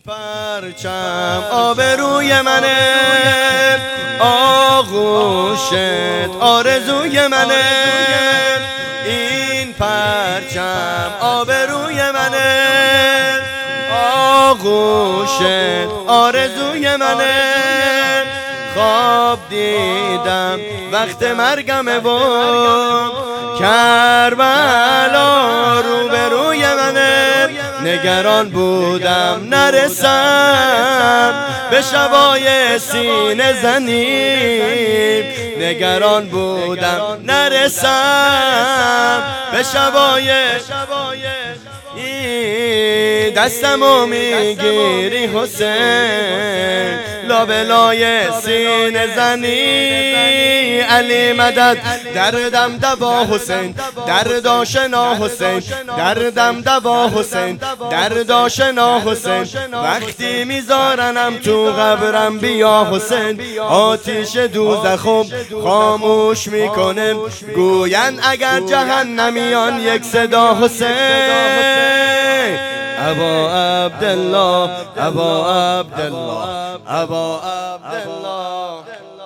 پرچم آبروی منه، آغوشت آرزوی منه. این پرچم آبروی منه، آغوشت آرزوی منه. خواب دیدم وقت مرگمه و کربلا روبروی منه. نگران بودم نرسم به شبای سینه زنی، نگران بودم نرسم به شبای دستمو میگیری حسین، لابلای سینه زنی. علی مدد دردم دوا حسین، درد آشنا حسین، دردم دوا حسین، درد آشنا حسین. وقتی میذارنم تو قبرم بیا حسین، آتیش دوزخم خاموش میکنم. گوین اگر جهنمیان یک صدا حسین. ابا عبدالله، ابا عبدالله، ابا عبدالله،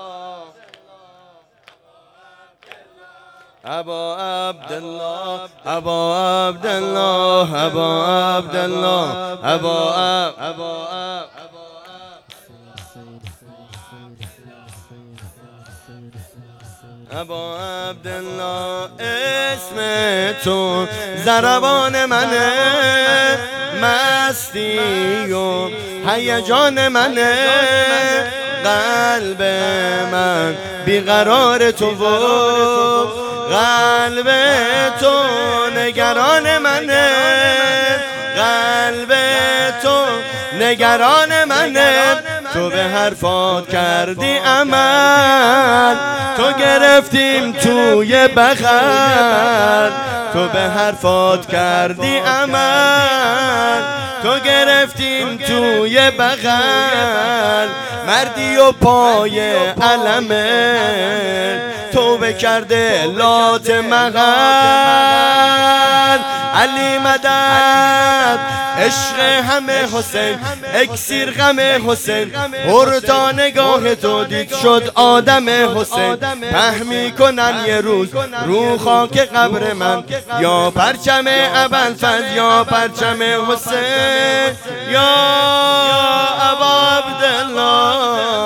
ابا عبدالله، ابا عبدالله، ابا عبدالله، ابا ابا عبدالله. اسم تو ضربان منه، مستی و هیجان منه. قلب من بیقرار تو و قلب تو نگران منه، قلب تو نگران منه. تو به حرفات کردی عمل، تو گرفتیم توی بغل. تو به حرفات کردی عمل، تو گرفتیم توی بغل. مردی و پای علمه، توبه کرده لات مغل. علی مدد عشق همه حسین، اکسیر غم حسین. تا نگاه تو دید شد آدم حسین. پهمی کنن یه روز رو خاک قبر من، یا پرچم ابوالفضل یا پرچم حسین. یا ابا عبدالله،